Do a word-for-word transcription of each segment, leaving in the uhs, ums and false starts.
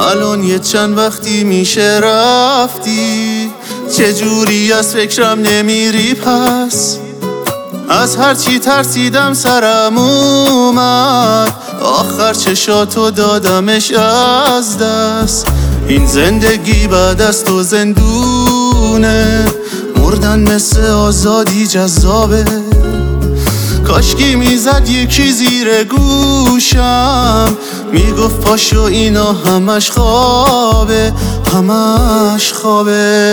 الان یه چند وقتی میشه رفتی، چجوری از فکرم نمیری پس؟ از هرچی ترسیدم سرم اومد، آخر چشاتو دادمش از دست. این زندگی بعد از تو زندونه، مردن مثل آزادی جذابه. کاشکی میزد یکی زیر گوشم، میگفت پاشو اینا همش خوابه، همش خوابه.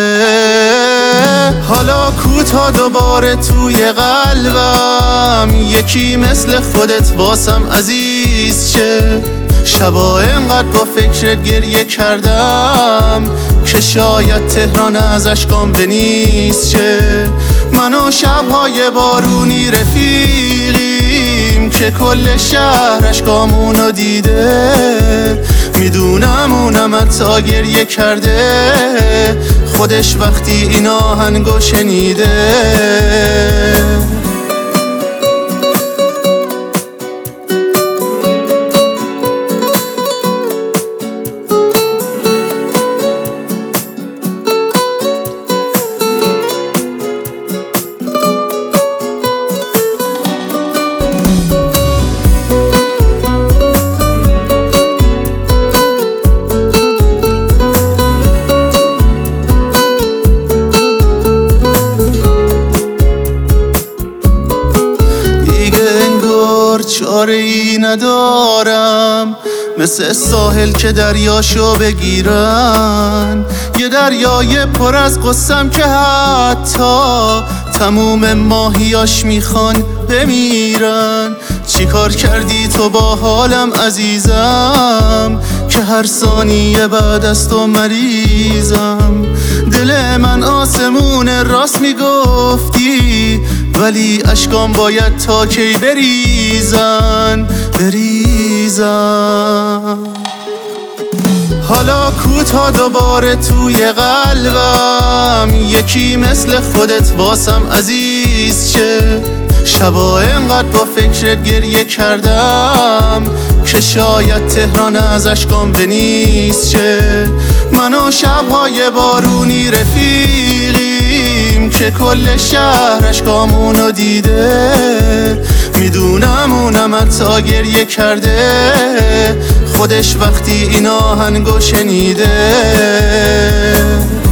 حالا کوتا دوباره توی قلبم، یکی مثل خودت واسم عزیز چه. شبا انقدر با فکرت گریه کردم که شاید تهران از اشکام بنیست چه. من و شبهای بارونی رفیقیم که کل شهر اشکامونو دیده. میدونم اونم حتی گریه کرده خودش وقتی این آهنگو شنیده. چاره ای ندارم مثل ساحل که دریاشو بگیرن، یه دریای پر از قصم که حتی تموم ماهیاش میخوان بمیرن. چی کار کردی تو با حالم عزیزم که هر ثانیه بعد از تو مریضم؟ دل من آسمون راست میگفتی، ولی اشکام باید تا کی بریزن بریزن. حالا کوتا دوباره توی قلبم، یکی مثل خودت واسم عزیز چه. شبا انقدر با فکرت گریه کردم که شاید تهران از اشکام بنیست چه. من و شبهای بارونی رفیقیم که کل شهر اشکامونو دیده. میدونم اونم حتی گریه کرده خودش وقتی این آهنگو شنیده.